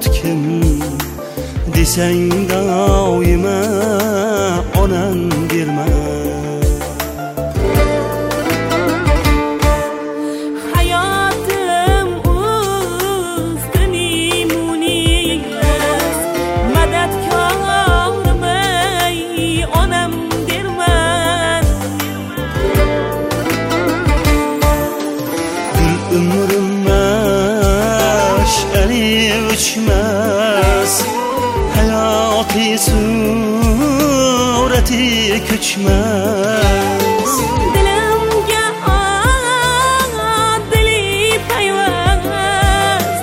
ot kim desang doima onam berma. Hayotim ustining munis, madadkormay onam derman. Umrim mash'ali o'chmas, hayoti surati ko'chmas. Dilimga dili payvand,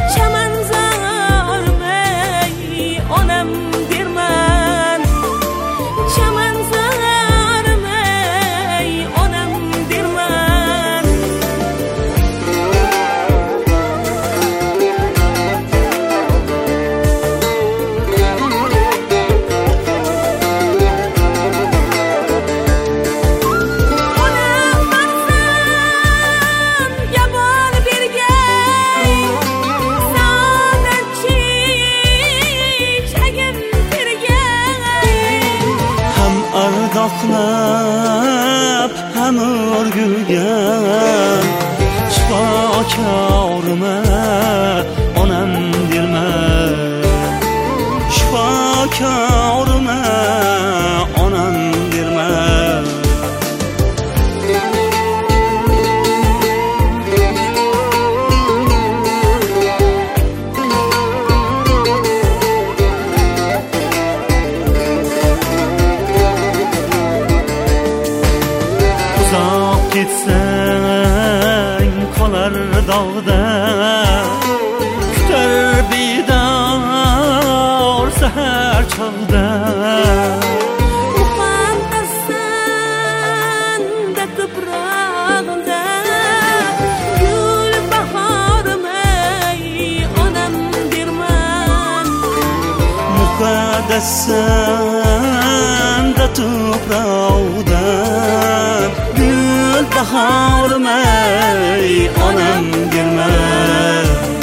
chamanzormay onam derman. Chamanzormay onam derman. Ardoqlab ham o'rgilgan shifokorma onam derman. Shifokorma onam derman. Gitsang qolar dog'da, kutar bedor sahar chog'da. Muqaddassan-da tuprog'imda, gul bahormay onam derman. Muqaddassan-da tuprog'da, bahormay onam derman.